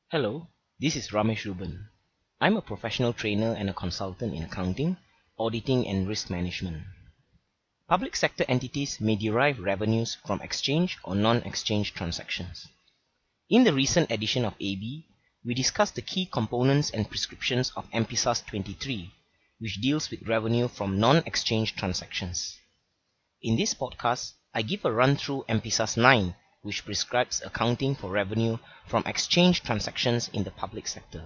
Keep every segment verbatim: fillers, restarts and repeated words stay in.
Hello, this is Ramesh Ruben. I'm a professional trainer and a consultant in accounting, auditing, and risk management. Public sector entities may derive revenues from exchange or non-exchange transactions. In the recent edition of A B, we discussed the key components and prescriptions of M P S A S twenty-three, which deals with revenue from non-exchange transactions. In this podcast, I give a run-through M P S A S nine, which prescribes accounting for revenue from exchange transactions in the public sector.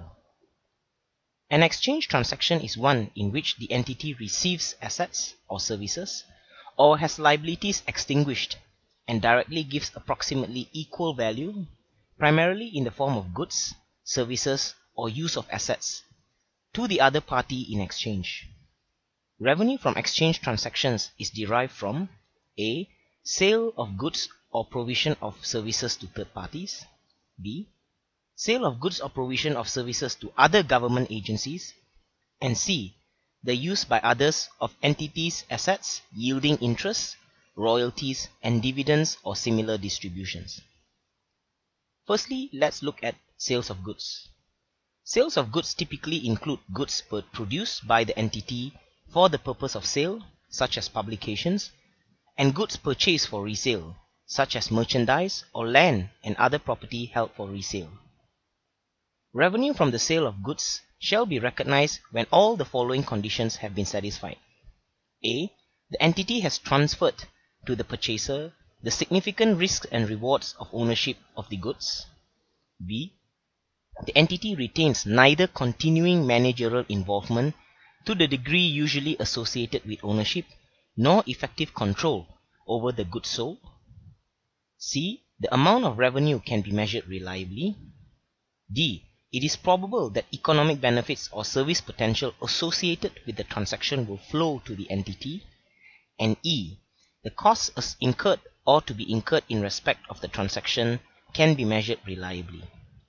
An exchange transaction is one in which the entity receives assets or services, or has liabilities extinguished and directly gives approximately equal value, primarily in the form of goods, services, or use of assets, to the other party in exchange. Revenue from exchange transactions is derived from A. Sale of goods or provision of services to third parties. B. Sale of goods or provision of services to other government agencies. And C. The use by others of entities' assets yielding interest, royalties, and dividends or similar distributions. Firstly, let's look at sales of goods. Sales of goods typically include goods produced by the entity for the purpose of sale, such as publications, and goods purchased for resale, such as merchandise or land and other property held for resale. Revenue from the sale of goods shall be recognized when all the following conditions have been satisfied. A. The entity has transferred to the purchaser the significant risks and rewards of ownership of the goods. B. The entity retains neither continuing managerial involvement to the degree usually associated with ownership, nor effective control over the goods sold. C. The amount of revenue can be measured reliably. D. It is probable that economic benefits or service potential associated with the transaction will flow to the entity. And E. The costs incurred or to be incurred in respect of the transaction can be measured reliably.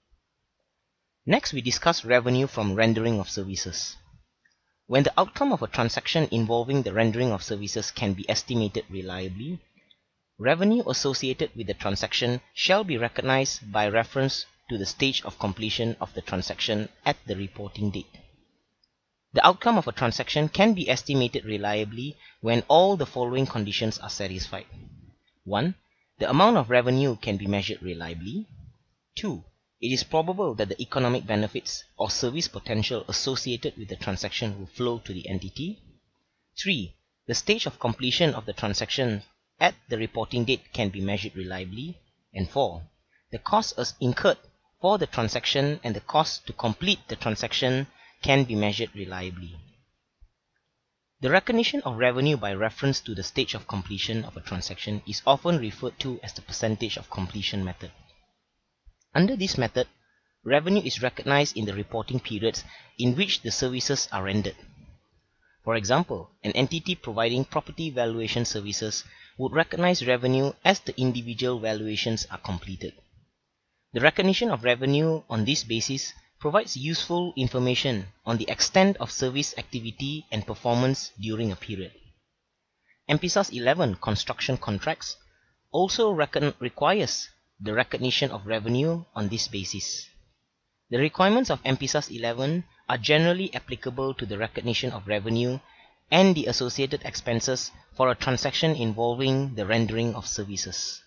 Next, we discuss revenue from rendering of services. When the outcome of a transaction involving the rendering of services can be estimated reliably, revenue associated with the transaction shall be recognized by reference to the stage of completion of the transaction at the reporting date. The outcome of a transaction can be estimated reliably when all the following conditions are satisfied. one. The amount of revenue can be measured reliably. two. It is probable that the economic benefits or service potential associated with the transaction will flow to the entity. three. The stage of completion of the transaction at the reporting date can be measured reliably. And four. The costs incurred for the transaction and the cost to complete the transaction can be measured reliably. The recognition of revenue by reference to the stage of completion of a transaction is often referred to as the percentage of completion method. Under this method, revenue is recognized in the reporting periods in which the services are rendered. For example, an entity providing property valuation services would recognize revenue as the individual valuations are completed. The recognition of revenue on this basis provides useful information on the extent of service activity and performance during a period. M P S A S eleven construction contracts also reckon requires the recognition of revenue on this basis. The requirements of M P S A S eleven are generally applicable to the recognition of revenue and the associated expenses for a transaction involving the rendering of services.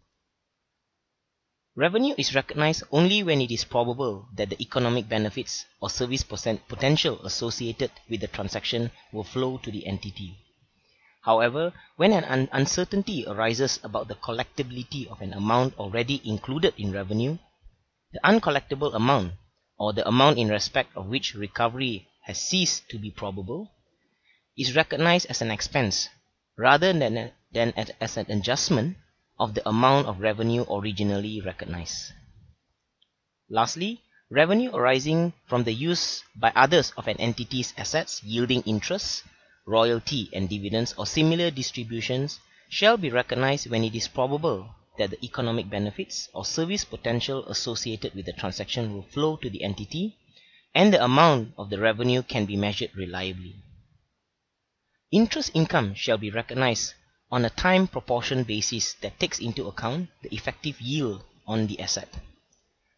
Revenue is recognized only when it is probable that the economic benefits or service potential associated with the transaction will flow to the entity. However, when an un- uncertainty arises about the collectibility of an amount already included in revenue, the uncollectible amount, or the amount in respect of which recovery has ceased to be probable, is recognized as an expense rather than, than as an adjustment of the amount of revenue originally recognized. Lastly, revenue arising from the use by others of an entity's assets yielding interest, royalty, and dividends or similar distributions shall be recognized when it is probable that the economic benefits or service potential associated with the transaction will flow to the entity and the amount of the revenue can be measured reliably. Interest income shall be recognized on a time proportion basis that takes into account the effective yield on the asset.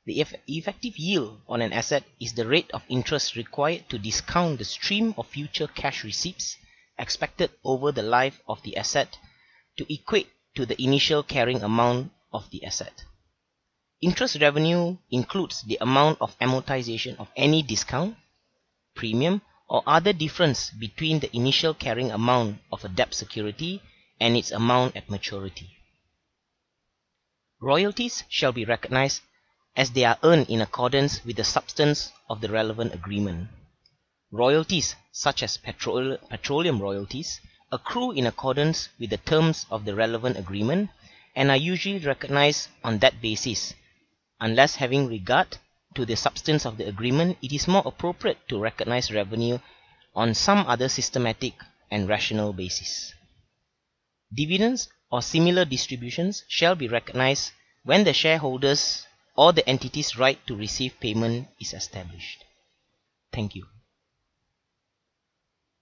The eff effective yield on an asset is the rate of interest required to discount the stream of future cash receipts expected over the life of the asset to equate to the initial carrying amount of the asset. Interest revenue includes the amount of amortization of any discount, premium, or other difference between the initial carrying amount of a debt security and its amount at maturity. Royalties shall be recognized as they are earned in accordance with the substance of the relevant agreement. Royalties, such as petrol petroleum royalties, accrue in accordance with the terms of the relevant agreement and are usually recognized on that basis. Unless having regard to the substance of the agreement, it is more appropriate to recognize revenue on some other systematic and rational basis. Dividends or similar distributions shall be recognized when the shareholders or the entity's right to receive payment is established. Thank you.